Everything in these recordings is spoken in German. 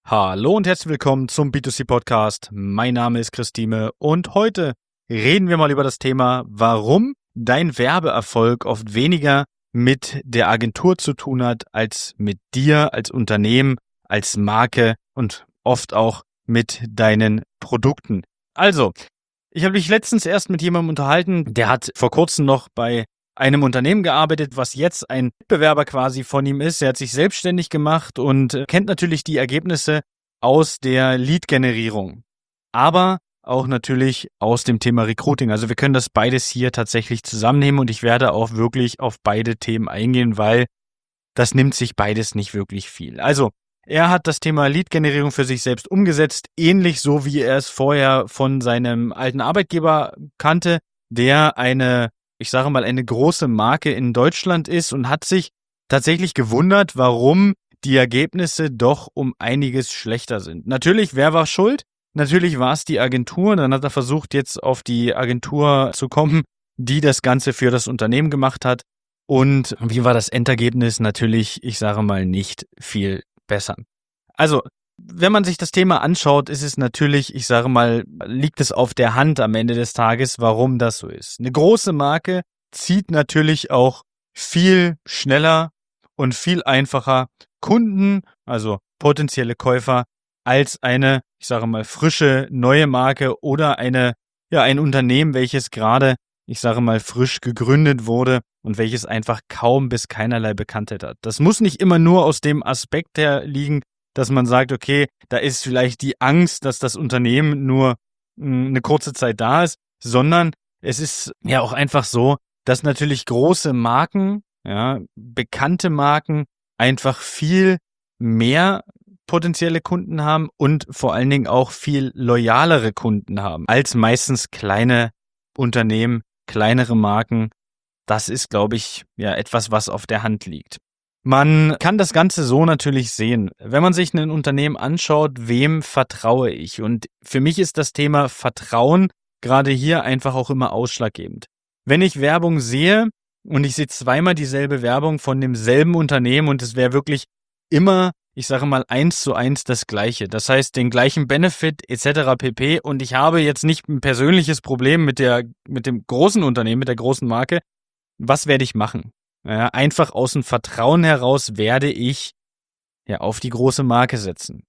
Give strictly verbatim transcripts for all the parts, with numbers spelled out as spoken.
Hallo und herzlich willkommen zum B zwei C Podcast. Mein Name ist Christine und heute reden wir mal über das Thema, warum dein Werbeerfolg oft weniger mit der Agentur zu tun hat, als mit dir als Unternehmen, als Marke und oft auch mit deinen Produkten. Also, ich habe mich letztens erst mit jemandem unterhalten, der hat vor kurzem noch bei einem Unternehmen gearbeitet, was jetzt ein Mitbewerber quasi von ihm ist. Er hat sich selbstständig gemacht und kennt natürlich die Ergebnisse aus der Lead-Generierung, aber auch natürlich aus dem Thema Recruiting. Also wir können das beides hier tatsächlich zusammennehmen und ich werde auch wirklich auf beide Themen eingehen, weil das nimmt sich beides nicht wirklich viel. Also er hat das Thema Lead-Generierung für sich selbst umgesetzt, ähnlich so wie er es vorher von seinem alten Arbeitgeber kannte, der eine ich sage mal, eine große Marke in Deutschland ist und hat sich tatsächlich gewundert, warum die Ergebnisse doch um einiges schlechter sind. Natürlich, wer war schuld? Natürlich war es die Agentur. Dann hat er versucht, jetzt auf die Agentur zu kommen, die das Ganze für das Unternehmen gemacht hat. Und wie war das Endergebnis? Natürlich, ich sage mal, nicht viel besser. Also, wenn man sich das Thema anschaut, ist es natürlich, ich sage mal, liegt es auf der Hand am Ende des Tages, warum das so ist. Eine große Marke zieht natürlich auch viel schneller und viel einfacher Kunden, also potenzielle Käufer, als eine, ich sage mal, frische, neue Marke oder eine, ja, ein Unternehmen, welches gerade, ich sage mal, frisch gegründet wurde und welches einfach kaum bis keinerlei Bekanntheit hat. Das muss nicht immer nur aus dem Aspekt her liegen, dass man sagt, okay, da ist vielleicht die Angst, dass das Unternehmen nur mh, eine kurze Zeit da ist, sondern es ist ja auch einfach so, dass natürlich große Marken, ja, bekannte Marken einfach viel mehr potenzielle Kunden haben und vor allen Dingen auch viel loyalere Kunden haben als meistens kleine Unternehmen, kleinere Marken. Das ist, glaube ich, ja etwas, was auf der Hand liegt. Man kann das Ganze so natürlich sehen. Wenn man sich ein Unternehmen anschaut, wem vertraue ich? Und für mich ist das Thema Vertrauen gerade hier einfach auch immer ausschlaggebend. Wenn ich Werbung sehe und ich sehe zweimal dieselbe Werbung von demselben Unternehmen und es wäre wirklich immer, ich sage mal, eins zu eins das Gleiche. Das heißt, den gleichen Benefit et cetera pp. Und ich habe jetzt nicht ein persönliches Problem mit der, mit dem großen Unternehmen, mit der großen Marke. Was werde ich machen? Ja, einfach aus dem Vertrauen heraus werde ich ja auf die große Marke setzen.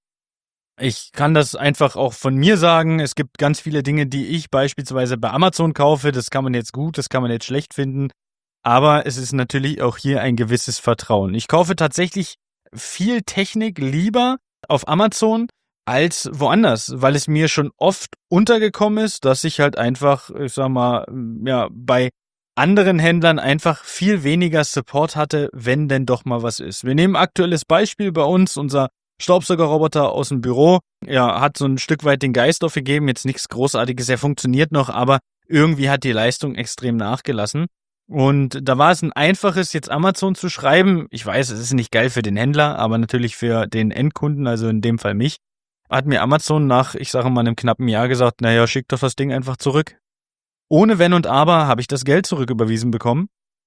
Ich kann das einfach auch von mir sagen. Es gibt ganz viele Dinge, die ich beispielsweise bei Amazon kaufe. Das kann man jetzt gut, das kann man jetzt schlecht finden. Aber es ist natürlich auch hier ein gewisses Vertrauen. Ich kaufe tatsächlich viel Technik lieber auf Amazon als woanders, weil es mir schon oft untergekommen ist, dass ich halt einfach, ich sag mal, ja, bei anderen Händlern einfach viel weniger Support hatte, wenn denn doch mal was ist. Wir nehmen aktuelles Beispiel bei uns, unser Staubsaugerroboter aus dem Büro, ja, hat so ein Stück weit den Geist aufgegeben, jetzt nichts Großartiges, er funktioniert noch, aber irgendwie hat die Leistung extrem nachgelassen. Und da war es ein einfaches, jetzt Amazon zu schreiben. Ich weiß, es ist nicht geil für den Händler, aber natürlich für den Endkunden, also in dem Fall mich, hat mir Amazon nach, ich sage mal, einem knappen Jahr gesagt, naja, schick doch das Ding einfach zurück. Ohne Wenn und Aber habe ich das Geld zurücküberwiesen bekommen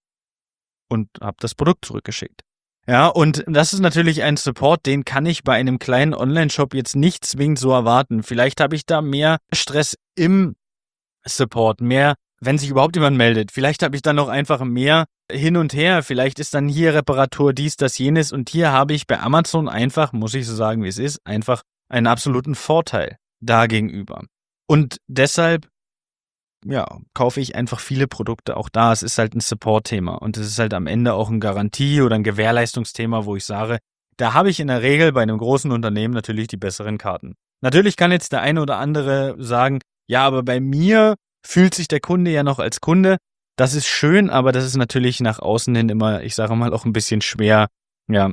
und habe das Produkt zurückgeschickt. Ja, und das ist natürlich ein Support, den kann ich bei einem kleinen Online-Shop jetzt nicht zwingend so erwarten. Vielleicht habe ich da mehr Stress im Support, mehr, wenn sich überhaupt jemand meldet. Vielleicht habe ich dann noch einfach mehr hin und her. Vielleicht ist dann hier Reparatur, dies, das, jenes. Und hier habe ich bei Amazon einfach, muss ich so sagen, wie es ist, einfach einen absoluten Vorteil dagegenüber. Und deshalb ja, kaufe ich einfach viele Produkte auch da. Es ist halt ein Support-Thema und es ist halt am Ende auch ein Garantie- oder ein Gewährleistungsthema, wo ich sage, da habe ich in der Regel bei einem großen Unternehmen natürlich die besseren Karten. Natürlich kann jetzt der eine oder andere sagen, ja, aber bei mir fühlt sich der Kunde ja noch als Kunde. Das ist schön, aber das ist natürlich nach außen hin immer, ich sage mal, auch ein bisschen schwer, ja,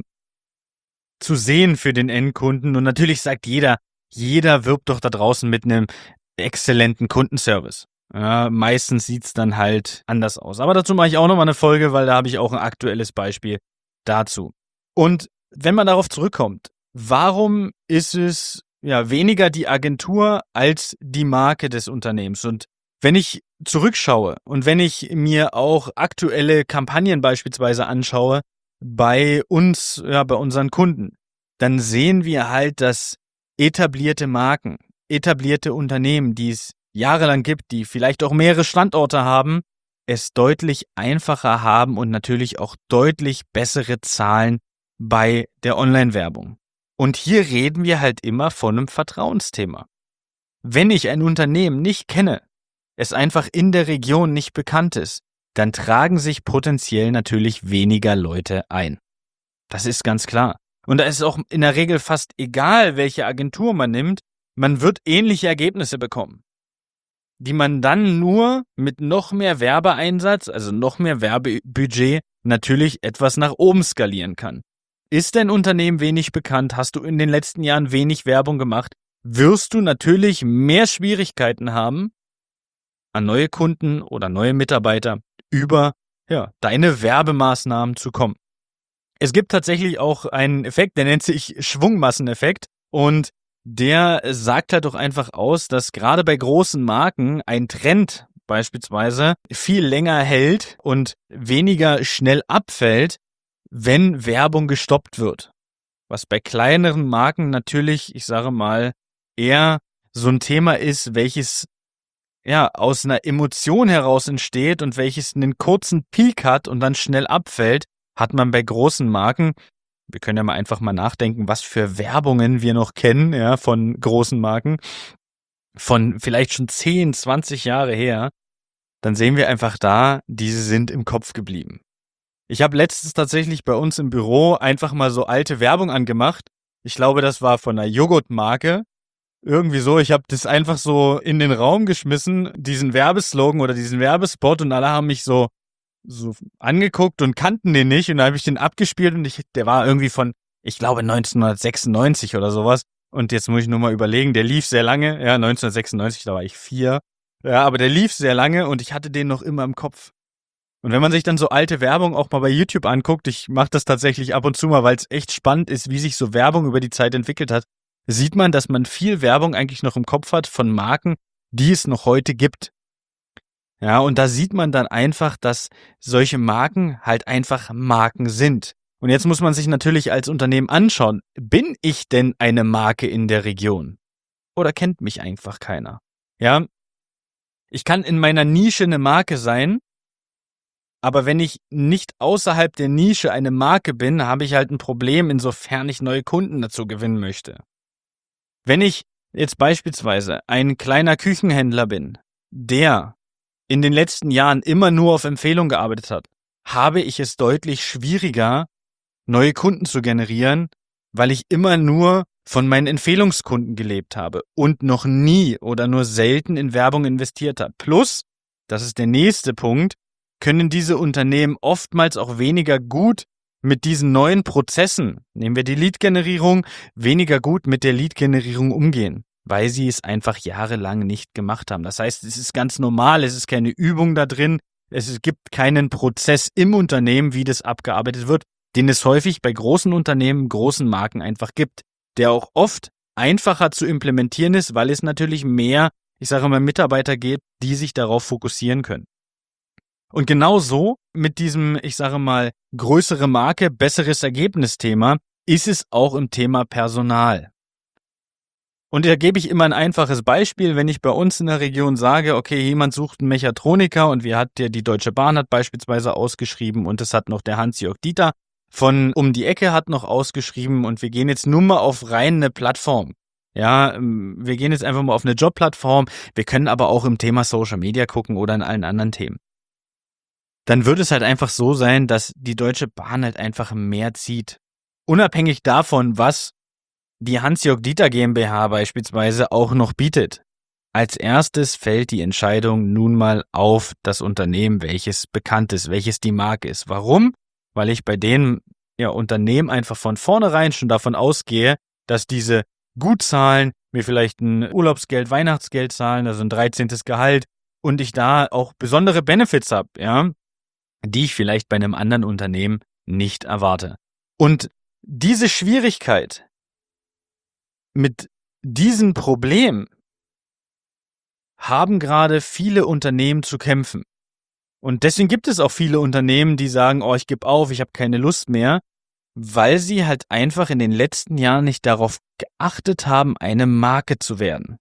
zu sehen für den Endkunden. Und natürlich sagt jeder, jeder wirbt doch da draußen mit einem exzellenten Kundenservice. Ja, meistens sieht's dann halt anders aus. Aber dazu mache ich auch nochmal eine Folge, weil da habe ich auch ein aktuelles Beispiel dazu. Und wenn man darauf zurückkommt, warum ist es ja weniger die Agentur als die Marke des Unternehmens? Und wenn ich zurückschaue und wenn ich mir auch aktuelle Kampagnen beispielsweise anschaue bei uns, ja, bei unseren Kunden, dann sehen wir halt, dass etablierte Marken, etablierte Unternehmen, die es jahrelang gibt, die vielleicht auch mehrere Standorte haben, es deutlich einfacher haben und natürlich auch deutlich bessere Zahlen bei der Online-Werbung. Und hier reden wir halt immer von einem Vertrauensthema. Wenn ich ein Unternehmen nicht kenne, es einfach in der Region nicht bekannt ist, dann tragen sich potenziell natürlich weniger Leute ein. Das ist ganz klar. Und da ist es auch in der Regel fast egal, welche Agentur man nimmt, man wird ähnliche Ergebnisse bekommen, die man dann nur mit noch mehr Werbeeinsatz, also noch mehr Werbebudget, natürlich etwas nach oben skalieren kann. Ist dein Unternehmen wenig bekannt, hast du in den letzten Jahren wenig Werbung gemacht, wirst du natürlich mehr Schwierigkeiten haben, an neue Kunden oder neue Mitarbeiter über ja, deine Werbemaßnahmen zu kommen. Es gibt tatsächlich auch einen Effekt, der nennt sich Schwungmasseneffekt und der sagt halt doch einfach aus, dass gerade bei großen Marken ein Trend beispielsweise viel länger hält und weniger schnell abfällt, wenn Werbung gestoppt wird. Was bei kleineren Marken natürlich, ich sage mal, eher so ein Thema ist, welches ja aus einer Emotion heraus entsteht und welches einen kurzen Peak hat und dann schnell abfällt, hat man bei großen Marken. Wir können ja mal einfach mal nachdenken, was für Werbungen wir noch kennen, ja, von großen Marken, von vielleicht schon zehn, zwanzig Jahre her. Dann sehen wir einfach da, diese sind im Kopf geblieben. Ich habe letztens tatsächlich bei uns im Büro einfach mal so alte Werbung angemacht. Ich glaube, das war von einer Joghurtmarke. Irgendwie so, ich habe das einfach so in den Raum geschmissen, diesen Werbeslogan oder diesen Werbespot und alle haben mich so so angeguckt und kannten den nicht und dann habe ich den abgespielt und ich, der war irgendwie von, ich glaube neunzehnhundertsechsundneunzig oder sowas und jetzt muss ich nur mal überlegen, der lief sehr lange, ja neunzehnhundertsechsundneunzig, da war ich vier, ja, aber der lief sehr lange und ich hatte den noch immer im Kopf. Und wenn man sich dann so alte Werbung auch mal bei YouTube anguckt, ich mache das tatsächlich ab und zu mal, weil es echt spannend ist, wie sich so Werbung über die Zeit entwickelt hat, sieht man, dass man viel Werbung eigentlich noch im Kopf hat von Marken, die es noch heute gibt. Ja, und da sieht man dann einfach, dass solche Marken halt einfach Marken sind. Und jetzt muss man sich natürlich als Unternehmen anschauen, bin ich denn eine Marke in der Region? Oder kennt mich einfach keiner? Ja, ich kann in meiner Nische eine Marke sein, aber wenn ich nicht außerhalb der Nische eine Marke bin, habe ich halt ein Problem, insofern ich neue Kunden dazu gewinnen möchte. Wenn ich jetzt beispielsweise ein kleiner Küchenhändler bin, der in den letzten Jahren immer nur auf Empfehlung gearbeitet hat, habe ich es deutlich schwieriger, neue Kunden zu generieren, weil ich immer nur von meinen Empfehlungskunden gelebt habe und noch nie oder nur selten in Werbung investiert habe. Plus, das ist der nächste Punkt, können diese Unternehmen oftmals auch weniger gut mit diesen neuen Prozessen, nehmen wir die Lead-Generierung, weniger gut mit der Lead-Generierung umgehen, weil sie es einfach jahrelang nicht gemacht haben. Das heißt, es ist ganz normal, es ist keine Übung da drin, es gibt keinen Prozess im Unternehmen, wie das abgearbeitet wird, den es häufig bei großen Unternehmen, großen Marken einfach gibt, der auch oft einfacher zu implementieren ist, weil es natürlich mehr, ich sage mal, Mitarbeiter gibt, die sich darauf fokussieren können. Und genau so mit diesem, ich sage mal, größere Marke, besseres Ergebnis-Thema ist es auch im Thema Personal. Und da gebe ich immer ein einfaches Beispiel, wenn ich bei uns in der Region sage, okay, jemand sucht einen Mechatroniker und wir hat der, die Deutsche Bahn hat beispielsweise ausgeschrieben und es hat noch der Hans-Jörg Dieter von um die Ecke hat noch ausgeschrieben und wir gehen jetzt nur mal auf rein eine Plattform. Ja, wir gehen jetzt einfach mal auf eine Jobplattform, wir können aber auch im Thema Social Media gucken oder in allen anderen Themen. Dann wird es halt einfach so sein, dass die Deutsche Bahn halt einfach mehr zieht. Unabhängig davon, was die Hans-Jörg Dieter GmbH beispielsweise auch noch bietet. Als erstes fällt die Entscheidung nun mal auf das Unternehmen, welches bekannt ist, welches die Marke ist. Warum? Weil ich bei den ja, Unternehmen einfach von vornherein schon davon ausgehe, dass diese gut zahlen, mir vielleicht ein Urlaubsgeld, Weihnachtsgeld zahlen, also ein dreizehntes Gehalt und ich da auch besondere Benefits habe, ja, die ich vielleicht bei einem anderen Unternehmen nicht erwarte. Und diese Schwierigkeit mit diesem Problem haben gerade viele Unternehmen zu kämpfen. Und deswegen gibt es auch viele Unternehmen, die sagen, oh, ich gebe auf, ich habe keine Lust mehr, weil sie halt einfach in den letzten Jahren nicht darauf geachtet haben, eine Marke zu werden.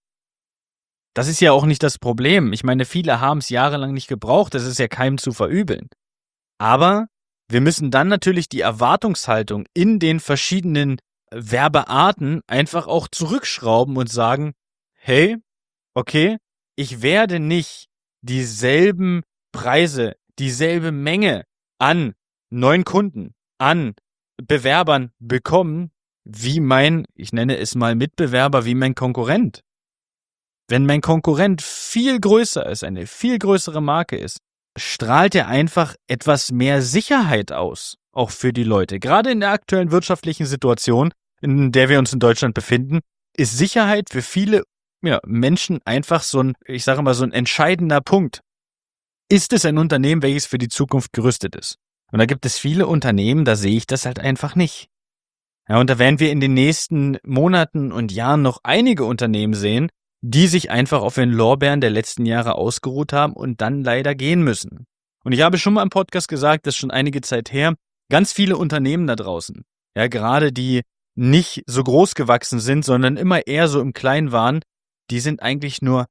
Das ist ja auch nicht das Problem. Ich meine, viele haben es jahrelang nicht gebraucht, das ist ja keinem zu verübeln. Aber wir müssen dann natürlich die Erwartungshaltung in den verschiedenen Werbearten einfach auch zurückschrauben und sagen, hey, okay, ich werde nicht dieselben Preise, dieselbe Menge an neuen Kunden, an Bewerbern bekommen, wie mein, ich nenne es mal Mitbewerber, wie mein Konkurrent. Wenn mein Konkurrent viel größer ist, eine viel größere Marke ist, strahlt er einfach etwas mehr Sicherheit aus, auch für die Leute. Gerade in der aktuellen wirtschaftlichen Situation, in der wir uns in Deutschland befinden, ist Sicherheit für viele ja, Menschen einfach so ein, ich sage mal, so ein entscheidender Punkt. Ist es ein Unternehmen, welches für die Zukunft gerüstet ist? Und da gibt es viele Unternehmen, da sehe ich das halt einfach nicht. Ja, und da werden wir in den nächsten Monaten und Jahren noch einige Unternehmen sehen, die sich einfach auf den Lorbeeren der letzten Jahre ausgeruht haben und dann leider gehen müssen. Und ich habe schon mal im Podcast gesagt, das ist schon einige Zeit her, ganz viele Unternehmen da draußen, ja, gerade die nicht so groß gewachsen sind, sondern immer eher so im Kleinen waren, die sind eigentlich nur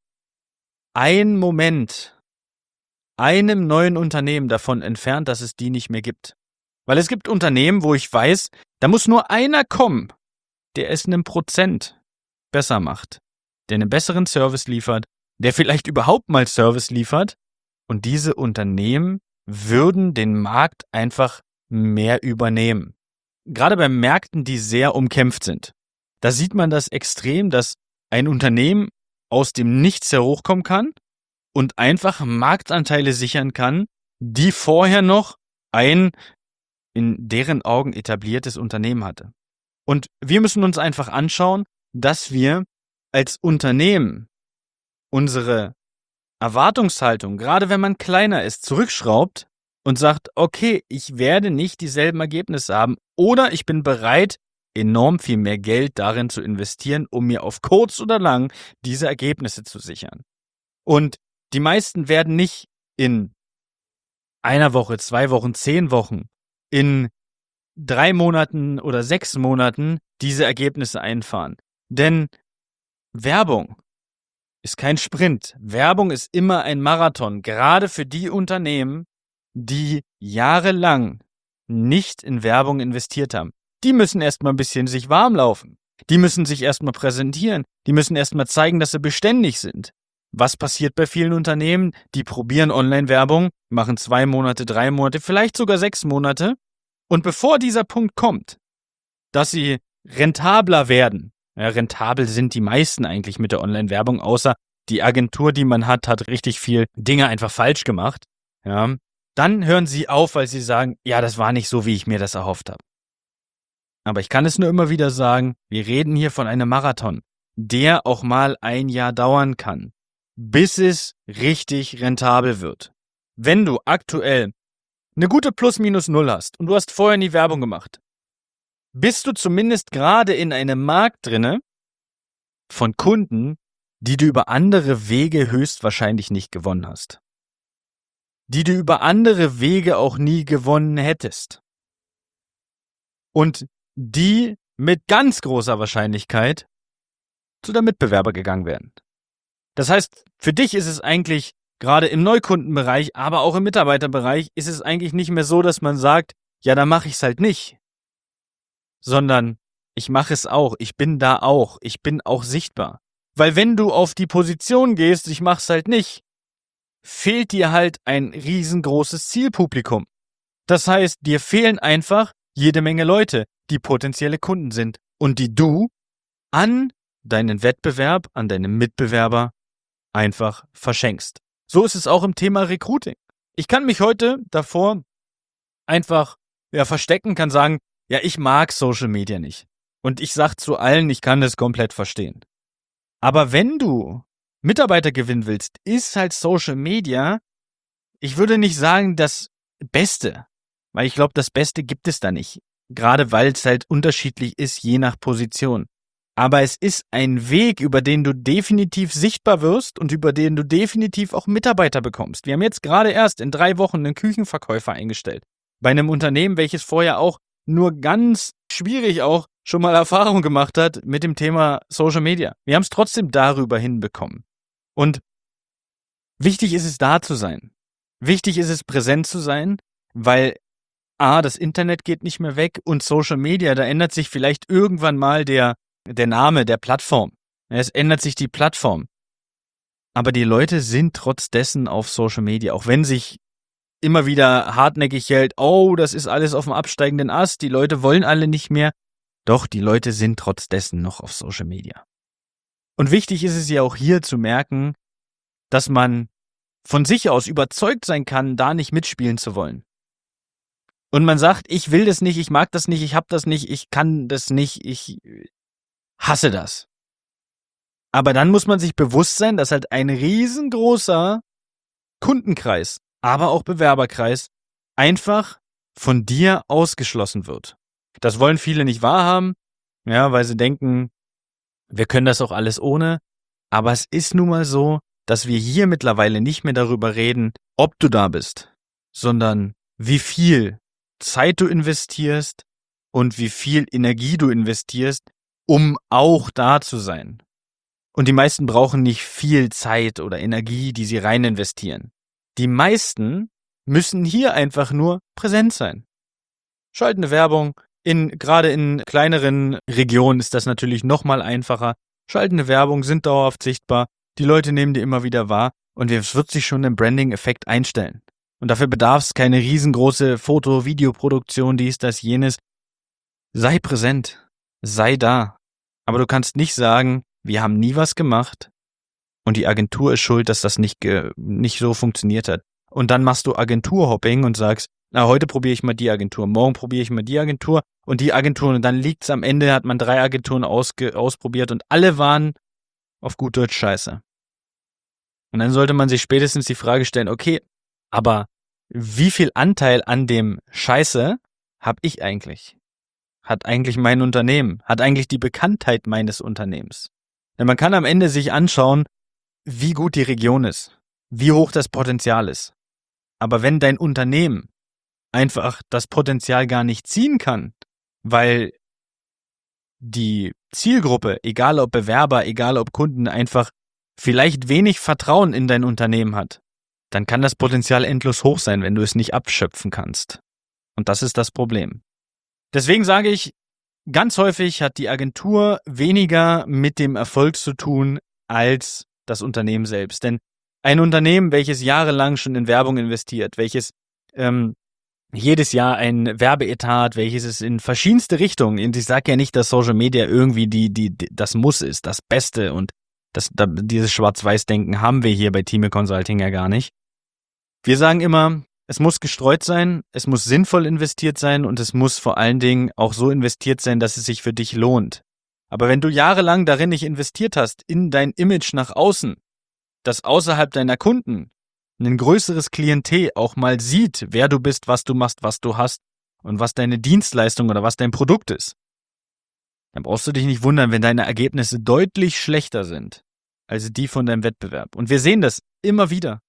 ein Moment, einem neuen Unternehmen davon entfernt, dass es die nicht mehr gibt. Weil es gibt Unternehmen, wo ich weiß, da muss nur einer kommen, der es einem Prozent besser macht, der einen besseren Service liefert, der vielleicht überhaupt mal Service liefert, und diese Unternehmen würden den Markt einfach mehr übernehmen. Gerade bei Märkten, die sehr umkämpft sind, da sieht man das extrem, dass ein Unternehmen aus dem Nichts herhochkommen kann und einfach Marktanteile sichern kann, die vorher noch ein in deren Augen etabliertes Unternehmen hatte. Und wir müssen uns einfach anschauen, dass wir als Unternehmen unsere Erwartungshaltung, gerade wenn man kleiner ist, zurückschraubt und sagt, okay, ich werde nicht dieselben Ergebnisse haben oder ich bin bereit, enorm viel mehr Geld darin zu investieren, um mir auf kurz oder lang diese Ergebnisse zu sichern. Und die meisten werden nicht in einer Woche, zwei Wochen, zehn Wochen, in drei Monaten oder sechs Monaten diese Ergebnisse einfahren. Denn Werbung ist kein Sprint. Werbung ist immer ein Marathon, gerade für die Unternehmen, die jahrelang nicht in Werbung investiert haben. Die müssen erstmal ein bisschen sich warm laufen. Die müssen sich erstmal präsentieren. Die müssen erstmal zeigen, dass sie beständig sind. Was passiert bei vielen Unternehmen? Die probieren Online-Werbung, machen zwei Monate, drei Monate, vielleicht sogar sechs Monate. Und bevor dieser Punkt kommt, dass sie rentabler werden, ja, rentabel sind die meisten eigentlich mit der Online-Werbung, außer die Agentur, die man hat, hat richtig viel Dinge einfach falsch gemacht. Ja, dann hören sie auf, weil sie sagen, ja, das war nicht so, wie ich mir das erhofft habe. Aber ich kann es nur immer wieder sagen, wir reden hier von einem Marathon, der auch mal ein Jahr dauern kann, bis es richtig rentabel wird. Wenn du aktuell eine gute Plus-Minus-Null hast und du hast vorher nie Werbung gemacht, bist du zumindest gerade in einem Markt drinne von Kunden, die du über andere Wege höchstwahrscheinlich nicht gewonnen hast. Die du über andere Wege auch nie gewonnen hättest. Und die mit ganz großer Wahrscheinlichkeit zu der Mitbewerber gegangen werden. Das heißt, für dich ist es eigentlich gerade im Neukundenbereich, aber auch im Mitarbeiterbereich, ist es eigentlich nicht mehr so, dass man sagt, ja, dann mache ich es halt nicht. Sondern ich mache es auch, ich bin da auch, ich bin auch sichtbar. Weil wenn du auf die Position gehst, ich mache es halt nicht, fehlt dir halt ein riesengroßes Zielpublikum. Das heißt, dir fehlen einfach jede Menge Leute, die potenzielle Kunden sind und die du an deinen Wettbewerb, an deinen Mitbewerber einfach verschenkst. So ist es auch im Thema Recruiting. Ich kann mich heute davor einfach ja, verstecken, kann sagen, ja, ich mag Social Media nicht. Und ich sag zu allen, ich kann das komplett verstehen. Aber wenn du Mitarbeiter gewinnen willst, ist halt Social Media, ich würde nicht sagen das Beste, weil ich glaube, das Beste gibt es da nicht. Gerade weil es halt unterschiedlich ist, je nach Position. Aber es ist ein Weg, über den du definitiv sichtbar wirst und über den du definitiv auch Mitarbeiter bekommst. Wir haben jetzt gerade erst in drei Wochen einen Küchenverkäufer eingestellt. Bei einem Unternehmen, welches vorher auch nur ganz schwierig auch schon mal Erfahrung gemacht hat mit dem Thema Social Media. Wir haben es trotzdem darüber hinbekommen. Und wichtig ist es, da zu sein. Wichtig ist es, präsent zu sein, weil A, das Internet geht nicht mehr weg und Social Media, da ändert sich vielleicht irgendwann mal der, der Name der Plattform. Es ändert sich die Plattform. Aber die Leute sind trotz dessen auf Social Media, auch wenn sich immer wieder hartnäckig hält, oh, das ist alles auf dem absteigenden Ast, die Leute wollen alle nicht mehr. Doch, die Leute sind trotz dessen noch auf Social Media. Und wichtig ist es ja auch hier zu merken, dass man von sich aus überzeugt sein kann, da nicht mitspielen zu wollen. Und man sagt, ich will das nicht, ich mag das nicht, ich hab das nicht, ich kann das nicht, ich hasse das. Aber dann muss man sich bewusst sein, dass halt ein riesengroßer Kundenkreis, aber auch Bewerberkreis einfach von dir ausgeschlossen wird. Das wollen viele nicht wahrhaben, ja, weil sie denken, wir können das auch alles ohne. Aber es ist nun mal so, dass wir hier mittlerweile nicht mehr darüber reden, ob du da bist, sondern wie viel Zeit du investierst und wie viel Energie du investierst, um auch da zu sein. Und die meisten brauchen nicht viel Zeit oder Energie, die sie rein investieren. Die meisten müssen hier einfach nur präsent sein. Schaltende Werbung, in, gerade in kleineren Regionen ist das natürlich nochmal einfacher. Schaltende Werbung sind dauerhaft sichtbar, die Leute nehmen die immer wieder wahr und es wird sich schon im Branding-Effekt einstellen. Und dafür bedarf es keine riesengroße Foto-, Videoproduktion, dies, das, jenes. Sei präsent, sei da. Aber du kannst nicht sagen, wir haben nie was gemacht und die Agentur ist schuld, dass das nicht, ge- nicht so funktioniert hat. Und dann machst du Agenturhopping und sagst, na, heute probiere ich mal die Agentur, morgen probiere ich mal die Agentur und die Agentur und dann liegt's am Ende, hat man drei Agenturen ausge- ausprobiert und alle waren auf gut Deutsch scheiße. Und dann sollte man sich spätestens die Frage stellen, okay, aber wie viel Anteil an dem Scheiße habe ich eigentlich? Hat eigentlich mein Unternehmen? Hat eigentlich die Bekanntheit meines Unternehmens? Denn man kann am Ende sich anschauen, wie gut die Region ist, wie hoch das Potenzial ist. Aber wenn dein Unternehmen einfach das Potenzial gar nicht ziehen kann, weil die Zielgruppe, egal ob Bewerber, egal ob Kunden, einfach vielleicht wenig Vertrauen in dein Unternehmen hat, dann kann das Potenzial endlos hoch sein, wenn du es nicht abschöpfen kannst. Und das ist das Problem. Deswegen sage ich, ganz häufig hat die Agentur weniger mit dem Erfolg zu tun als das Unternehmen selbst. Denn ein Unternehmen, welches jahrelang schon in Werbung investiert, welches ähm, jedes Jahr ein Werbeetat, welches es in verschiedenste Richtungen, und ich sage ja nicht, dass Social Media irgendwie die, die, die das Muss ist, das Beste und das, da, dieses Schwarz-Weiß-Denken haben wir hier bei Thieme Consulting ja gar nicht. Wir sagen immer, es muss gestreut sein, es muss sinnvoll investiert sein und es muss vor allen Dingen auch so investiert sein, dass es sich für dich lohnt. Aber wenn du jahrelang darin nicht investiert hast, in dein Image nach außen, das außerhalb deiner Kunden ein größeres Klientel auch mal sieht, wer du bist, was du machst, was du hast und was deine Dienstleistung oder was dein Produkt ist, dann brauchst du dich nicht wundern, wenn deine Ergebnisse deutlich schlechter sind als die von deinem Wettbewerb. Und wir sehen das immer wieder.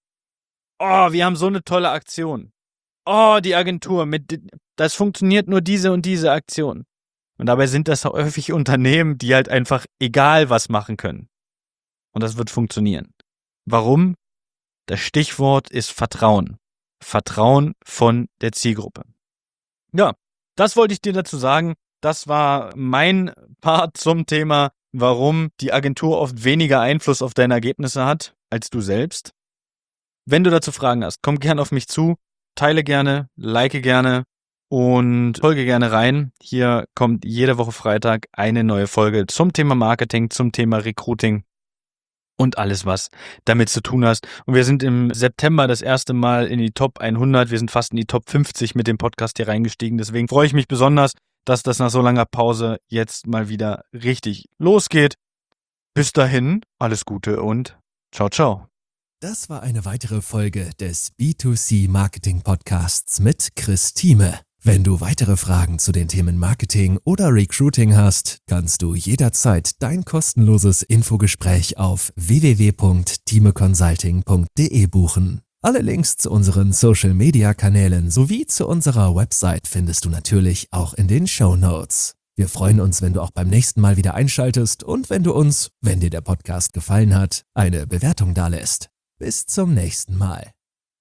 Oh, wir haben so eine tolle Aktion. Oh, die Agentur, mit, das funktioniert nur diese und diese Aktion. Und dabei sind das häufig Unternehmen, die halt einfach egal was machen können. Und das wird funktionieren. Warum? Das Stichwort ist Vertrauen. Vertrauen von der Zielgruppe. Ja, das wollte ich dir dazu sagen. Das war mein Part zum Thema, warum die Agentur oft weniger Einfluss auf deine Ergebnisse hat als du selbst. Wenn du dazu Fragen hast, komm gerne auf mich zu, teile gerne, like gerne und folge gerne rein. Hier kommt jede Woche Freitag eine neue Folge zum Thema Marketing, zum Thema Recruiting und alles, was damit zu tun hast. Und wir sind im September das erste Mal in die Top hundert, wir sind fast in die Top fünfzig mit dem Podcast hier reingestiegen. Deswegen freue ich mich besonders, dass das nach so langer Pause jetzt mal wieder richtig losgeht. Bis dahin, alles Gute und ciao, ciao. Das war eine weitere Folge des B zwei C Marketing Podcasts mit Chris Thieme. Wenn du weitere Fragen zu den Themen Marketing oder Recruiting hast, kannst du jederzeit dein kostenloses Infogespräch auf w w w punkt thieme consulting punkt d e buchen. Alle Links zu unseren Social-Media-Kanälen sowie zu unserer Website findest du natürlich auch in den Shownotes. Wir freuen uns, wenn du auch beim nächsten Mal wieder einschaltest und wenn du uns, wenn dir der Podcast gefallen hat, eine Bewertung dalässt. Bis zum nächsten Mal.